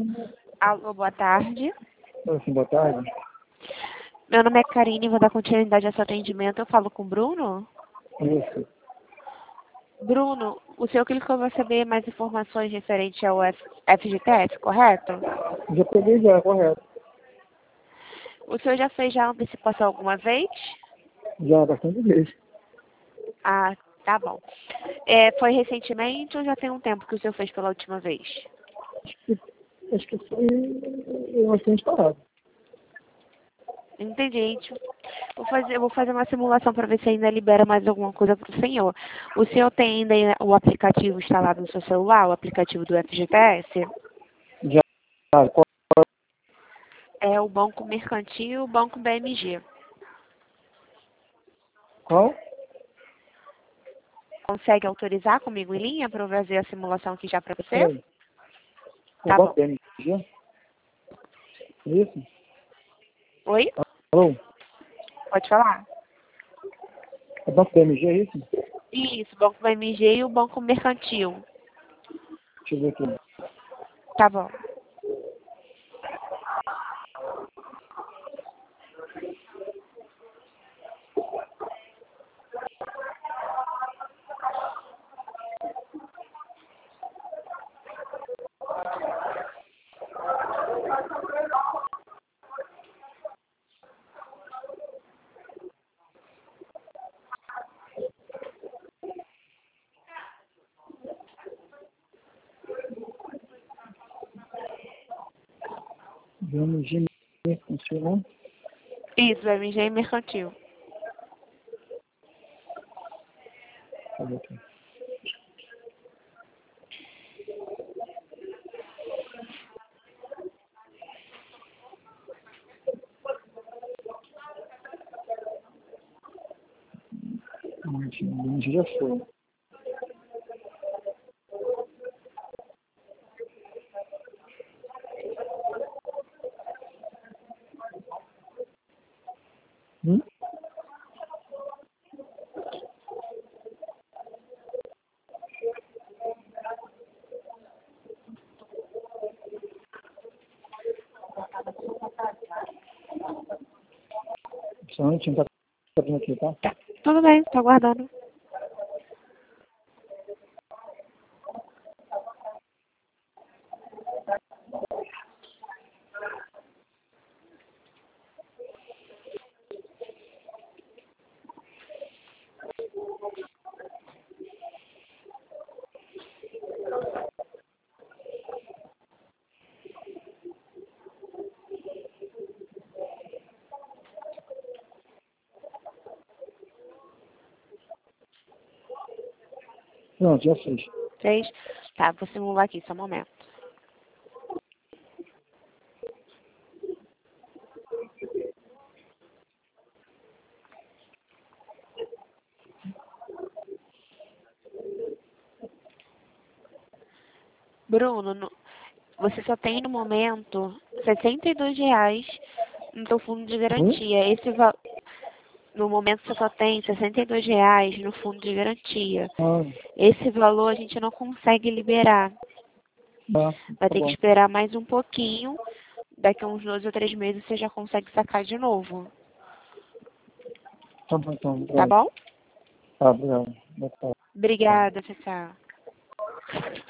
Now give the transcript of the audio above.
Alô, boa tarde. Sim, boa tarde. Meu nome é Karine, vou dar continuidade ao seu atendimento. Eu falo com o Bruno? Isso. Bruno, o senhor clicou para saber mais informações referentes ao FGTS, correto? Já peguei já, correto. O senhor já fez já antecipação alguma vez? Já, bastante vezes. Ah, tá bom. Foi recentemente ou já tem um tempo que o senhor fez pela última vez? Acho que foi bastante parado. Entendi, gente. Eu vou fazer uma simulação para ver se ainda libera mais alguma coisa para o senhor. O senhor tem ainda o aplicativo instalado no seu celular, o aplicativo do FGTS? Já, É o Banco Mercantil e o Banco BMG. qual? Consegue autorizar comigo em linha para eu fazer a simulação aqui já para você? Peraí. Tá O Banco bom. BMG? Isso? Oi? Alô? Pode falar? O Banco BMG, é isso? Isso, Banco BMG e o Banco Mercantil. Deixa eu ver aqui. Tá bom. BMG, funciona? Isso, BMG e Mercantil. Deixa eu ver aqui. BMG já foi. Hum? Só um minutinho, tá abrindo aqui, tá? Tudo bem, tô aguardando. Pronto, já fiz. 3. Tá, vou simular aqui, só um momento. Bruno, você só tem no momento R$ 62 no seu fundo de Hum? garantia. No momento você só tem R$ 62 no fundo de garantia. Ah, Esse valor a gente não consegue liberar. Vai tá ter que bom. esperar mais um pouquinho. Daqui a uns 2 ou 3 meses você já consegue sacar de novo. Tá bom, então. Tá Obrigado. bom? Tá, obrigado. Boa tarde. Obrigada, tchau, tchau.